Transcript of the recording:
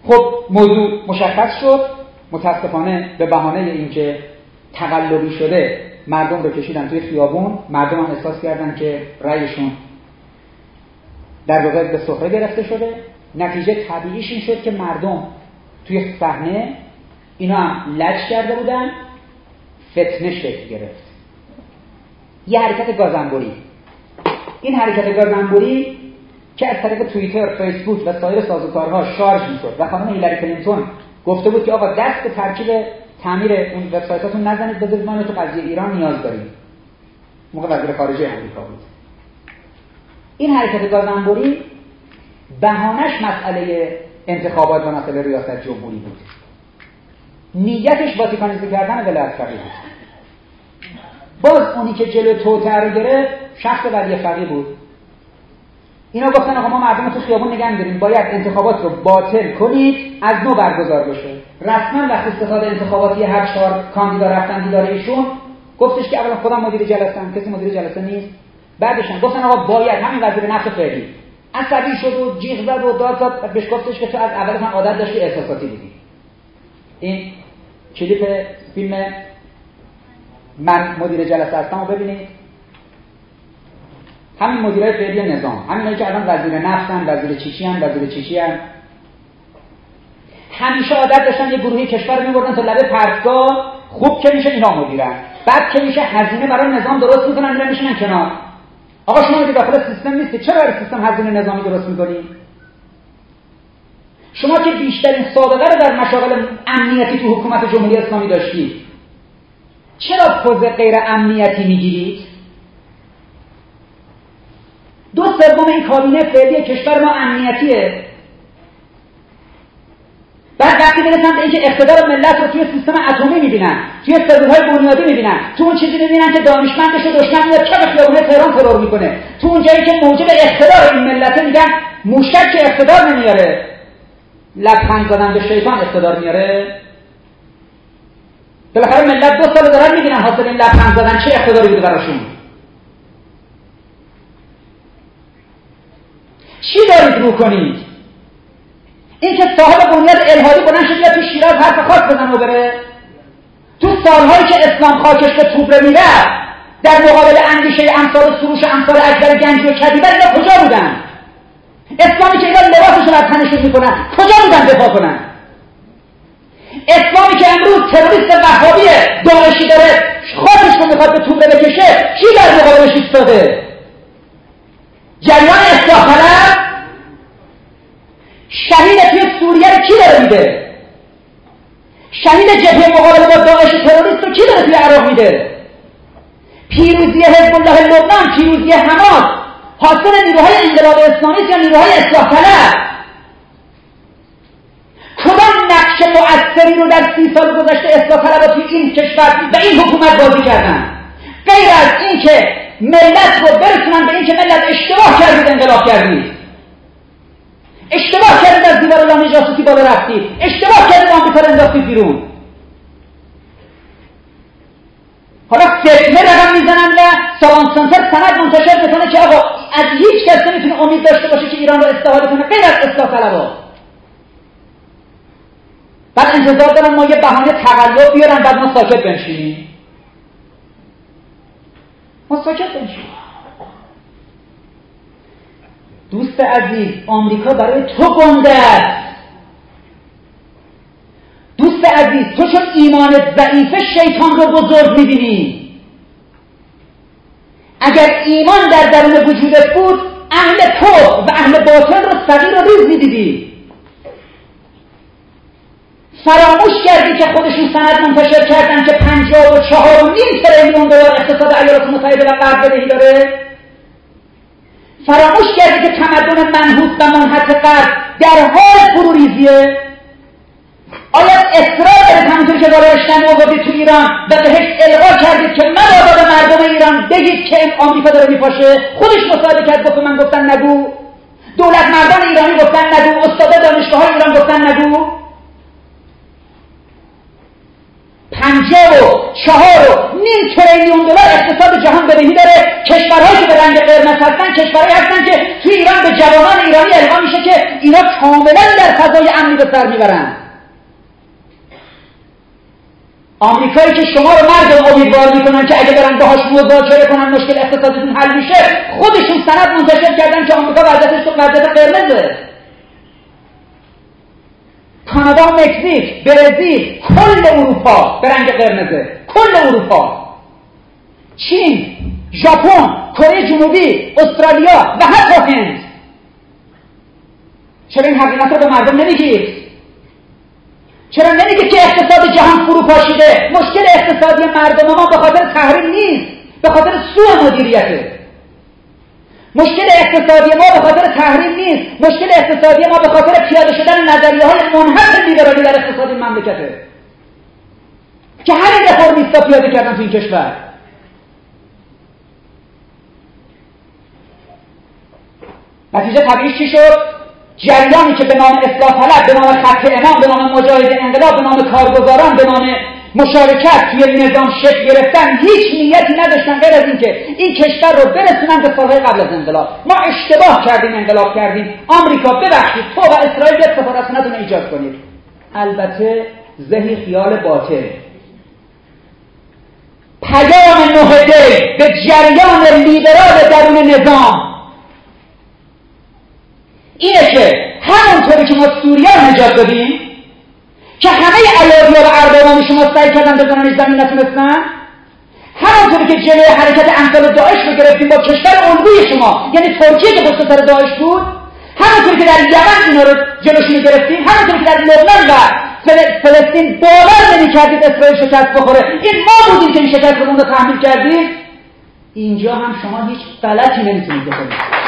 خب موضوع مشخص شد. متاسفانه به بهانه اینکه تقلبی شده مردم رو کشیدن توی خیابون، مردم هم احساس کردن که رأیشون در واقع به سخره گرفته شده. نتیجه طبیعیش این شد که مردم توی صحنه اینا هم لج کرده بودن، فتنه شکل گرفت. یه حرکت گازنبوری. این حرکت گازنبوری که از طریق توییتر، فیسبوک و سایر سازوکارها شارژ میشد و خانم هیلاری کلینتون گفته بود که آقا دست به ترکیب تعمیر اون وبسایتاتون نزنید، بذارید ما تو قضیه ایران نیاز داریم. موقع وزیر خارجه آمریکا بود. این حرکت گازنبوری بهانش مسئله انتخابات و مسئله ریاست جمهوری بود. نیتش واتیکانیزه کردن ولایت فقیه بود. باز اونی که جلو توطئه رو گرفت شخص ولی فقیه بود. اینا گفتن آقا ما مردم تو خیابون نگه می‌داریم، باید انتخابات رو باطل کنید، از نو برگزار بشه. رسما وقتی استفاده انتخاباتی هر 4 کاندیدا رفتن دیدار ایشون، گفتش که اولا خودم مدیر جلسه‌ام، کسی مدیر جلسه نیست. بعدش هم گفتن آقا باید همین وزیر نفت فعلی عصبی شد و جیغ زد و داد زد، بهش گفتش که تو از اول من عادت داشتی احساساتی بودی. این کلیپ فیلم من مدیر جلسه هستم رو ببینید. همین مدیرای فعلی نظام، همینایی که الان وزیر نفتن، وزیر چیچی هن، همیشه عادت داشتن یه گروهی کشور رو می‌بردن تا لبه پرتگاه، خوب که میشه اینا مدیرن، بعد که میشه هزینه برای نظام درست میکنن میرن میشینن کنار. آقا شما که داخل سیستم نیستید، چرا برای سیستم هزینه نظامی درست میکنید؟ شما که بیشترین سابقه رو در مشاغل امنیتی تو حکومت جمهوری اسلامی داشتید، چرا پوز غیر امنیتی میگیرید؟ 2/3 این کابینه فعلی کشور ما امنیتیه. بعد وقتی میرسن به اینکه اقتدار ملت رو توی سیستم اتمی میبینن، توی سلول‌های بنیادی میبینن، تو اون چیزی میبینن که دانشمندش و دشمن میاد چه خیابون تهران ترور میکنه، تو اون جایی که موجب اقتدار این ملت میگن موشک که اقتدار نمیاره، لبخند زدن به شیطان اقتدار میاره. بالاخره ملت 2 سال دارن میبینن حاصل این لبخند زدن چه اقتداری بوده براشون. چی دارید رو کنید؟ این که صاحب بنیاد الهادی بلند شد یا تو شیراز حرف خاص بزنه و بره، تو سالهایی که اسلام خاکش به توبره میره در مقابل اندیشه امثال سروش امثال اکبر گنجی و کدیبه، اینا کجا بودن؟ اسلامی که اینا لباسشون از تنشون میکنن کجا بودن دفاع کنن؟ اسلامی که امروز تروریست وهابی داعشی داره خودش رو میخواد به توبره بکشه، کی در مقابلش ایستاده؟ جریان اصلاح طلب شهید توی سوریه رو کی داره میده؟ شهید جبهه مقابله با داعش تروریست رو کی داره توی عراق میده؟ پیروزی حزب الله لبنان، پیروزی حماس حاصل نیروهای انقلاب اسلامی یا نیروهای اصلاح طلب؟ کدام نقش مؤثری رو در 30 سال گذشته اصلاح طلبها توی این کشور و این حکومت بازی کردن؟ غیر از این که ملت رو برسونن به این که ملت اشتباه کردید، انقلاب کردید، اشتباه کردید از دیوار لانه جاسوسی بالا رفتید، اشتباه کردید آمریکا رو انداختید بیرون. حالا فتنه رقم میزنن و سالان سنتر سند منتشر میکنه که آقا از هیچ کس نمیتونه امید داشته باشه که ایران رو استفاده کنه غیر از اصلاح طلبها. بعد انتظار دارن ما یه بهانه تقلب بیارن بعد ما ساکت بنشینیم. ما ساکت بنشینیم. دوست عزیز، آمریکا برای تو گنده است. دوست عزیز، تو چون ایمانت ضعیفه شیطان رو بزرگ میبینی. اگر ایمان در درون وجودت بود، اهل تو و اهل باطل رو صغیر و ریز میدیدی. فراموش کردی که خودشون سند منتشر کردن که 54.5 تریلیون دلار اقتصاد ایالات متحده و غرب بدهی داره. فراموش کردی که تمدن منحوس و منحط غرب در حال فروریزیه. آیا اصرار دارید همونطور که دارشتن آوردید تو ایران و بهش القا کردید که مبادا به مردم ایران بگید که آمریکا داره میپاشه؟ خودش مصاحبه کرد گفت من گفتن نگو، دولت مردان ایرانی گفتن نگو، استاد دانشگاه های ایران گفتن نگو. 54.5 $1,000 تریلیون اقتصاد جهان بدهی داره. کشورهایی که به رنگ قرمز هستن کشورهایی هستن که توی ایران به جوانان ایرانی الهام میشه که اینا کاملا در فضای امنی به سر میبرن. آمریکایی که شما رو مردم امیدوار میکنن که اگه برن باهاش مذاکره کنن مشکل اقتصادیتون حل میشه، خودشون سند منتشر کردن که آمریکا وضعیت قرمزه. کانادا، مکزیک، برزیل، کل اروپا به رنگ قرمزه، کل اروپا، چین، ژاپن، کره جنوبی، استرالیا و حتی هند. چرا این حقیقت رو به مردم نمیگید؟ چرا نمیگید که اقتصاد جهان فرو پاشیده؟ مشکل اقتصادی مردم ما به خاطر تحریم نیست، به خاطر سوء مدیریته. مشکل اقتصادی ما به خاطر تحریم نیست، مشکل اقتصادی ما به خاطر پیاده شدن نظریه‌های منحصر لیبرالی در اقتصاد این مملکته که همین رفرمیستا پیاده کردن تو این کشور. نتیجه طبیعیش چی شد؟ جریانی که به نام اصلاح طلب، به نام خط امام، به نام مجاهد انقلاب، به نام کارگزاران، به نام مشارکت توی نظام شکل گرفتن، هیچ نیتی نداشتن غیر از اینکه این کشور رو برسونن به سالهای قبل از انقلاب. ما اشتباه کردیم، انقلاب کردیم، آمریکا ببخشید، تو و اسرائیل بیاد سفارتخونه‌تون ایجاد کنید. البته ذهنی خیال باطل. پیام نهضت به جریان لیبرال درون نظام اینه که همونطوری که ما سوریه نجات دادیم که همه ایادی‌ها و اربابان شما سعی کردن بزنن زمین نتونستن، همونطوری که جلوی حرکت امثال داعش رو گرفتیم با کشور الگوی شما یعنی ترکیه که پشت سر داعش بود، همونطوری که در یمن اینا رو جلوشون رو گرفتیم، همونطوری که در لبنان و فلسطین باور نمی‌کردید اسرائیل شکست بخوره، این ما بودیم که این شکست رو تحمیل کردیم، اینجا هم شما هیچ غلطی نمیتونید بکنید.